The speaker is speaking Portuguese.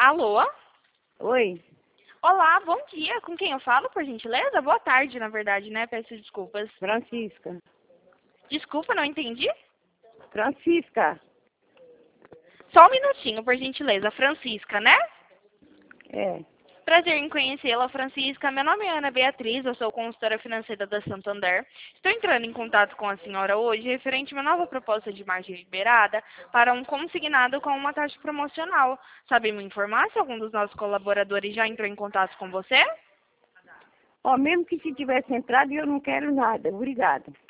Alô? Oi, Olá, bom dia. Com quem eu falo, por gentileza? Boa tarde, na verdade, né? Peço desculpas. Francisca. Desculpa, não entendi. Francisca, Só um minutinho, por gentileza. Francisca, né? é. Prazer em conhecê-la, Francisca. Meu nome é Ana Beatriz, eu sou consultora financeira da Santander. Estou entrando em contato com a senhora hoje referente a uma nova proposta de margem liberada para um consignado com uma taxa promocional. Sabe me informar se algum dos nossos colaboradores já entrou em contato com você? Ó, mesmo que se tivesse entrado, eu não quero nada. Obrigada.